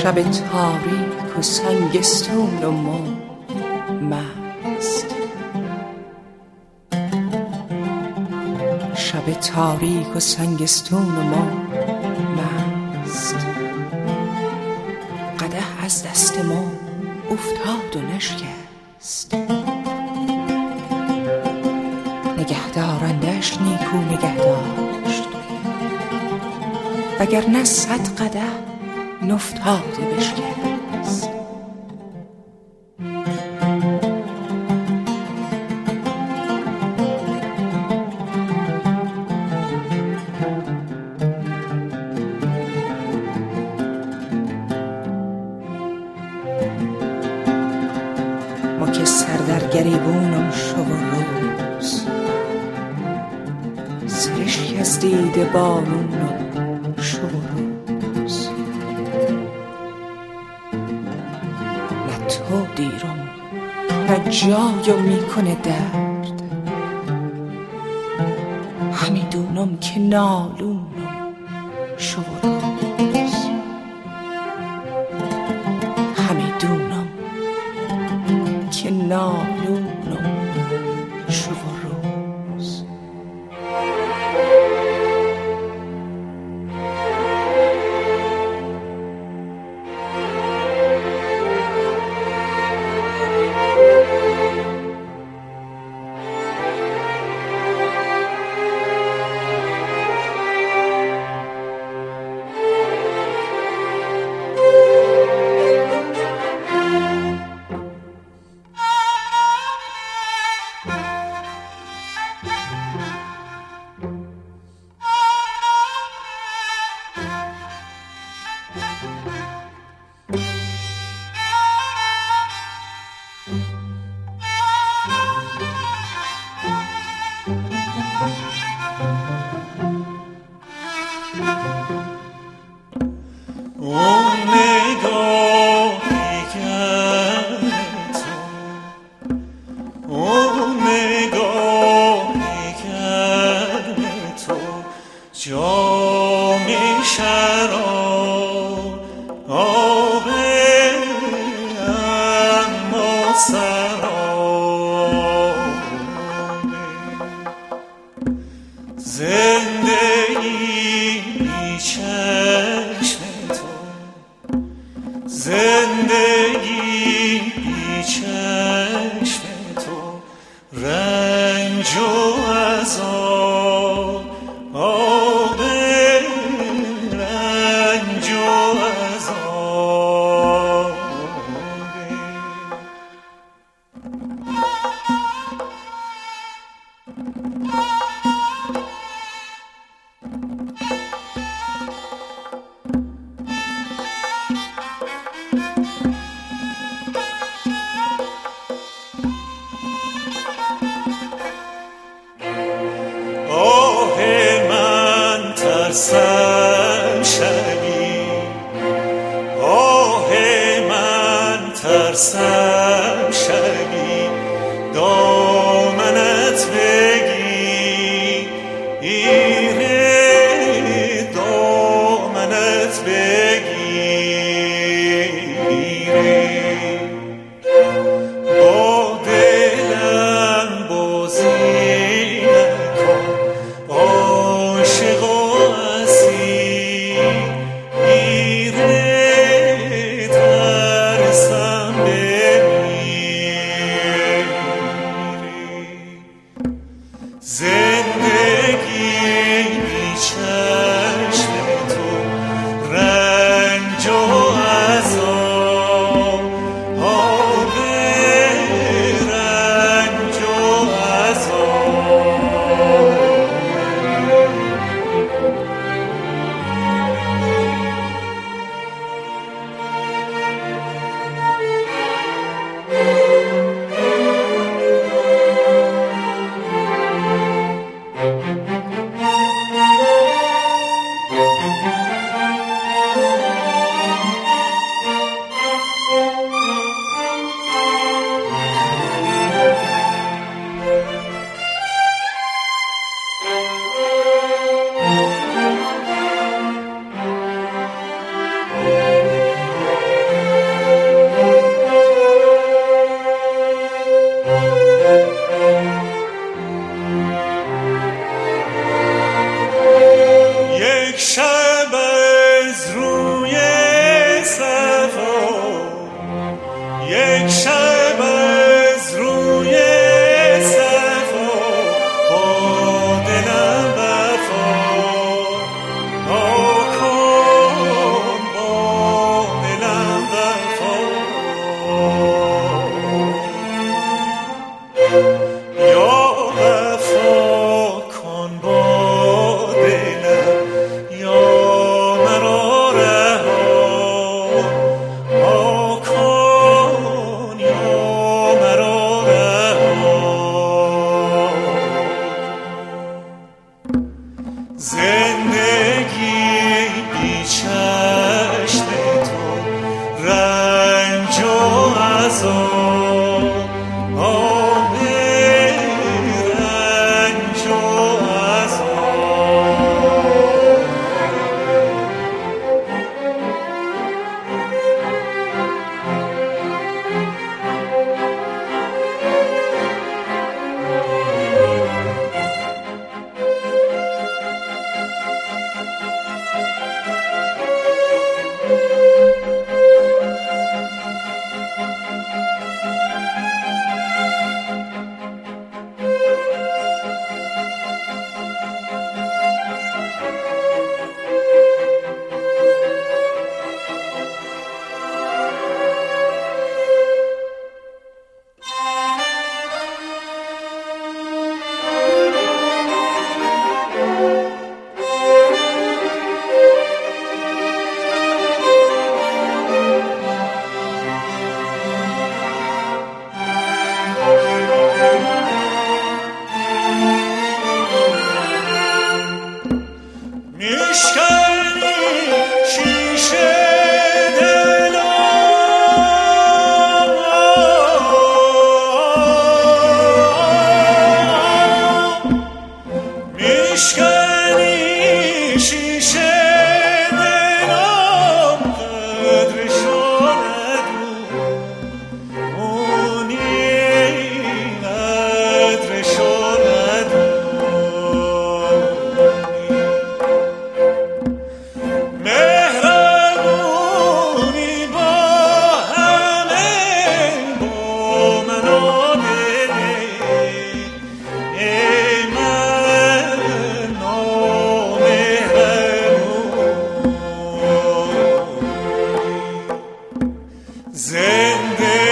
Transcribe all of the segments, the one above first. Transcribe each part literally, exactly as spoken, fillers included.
شب تاریک و سنگستون و ما مست، شب تاریک و سنگستون و ما مست. قدح از دست ما افتاد و نشکست، نگهدارندش نیکو نگه داشت، وگرنه صد قدح نفتاده بشکست. ما که سر در گریبونم شو و روز، سرشک از دیده بانونم شو و روز. نه تو دیرم نه جایم میکنه درد، همیدونم که نالونم شو و روز. همیدونم که نالونم شو و روز. زندگی بی چشم تو، رنج و عذاب، آب رنج و عذاب. ترسم شبی، آه من ترسم شبی، دامنت بگی ایره، دامنت بگیره، با دلم بازی نکن عاشقا. زندگی بی چشم تو، رنج و عذاب، آب رنج و عذاب. زندگی بی چشم تو رنج و عذاب آب رنج و عذاب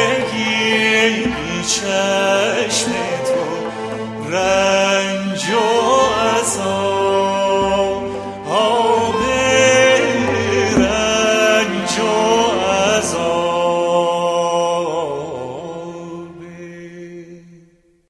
زندگی بی چشم تو رنج و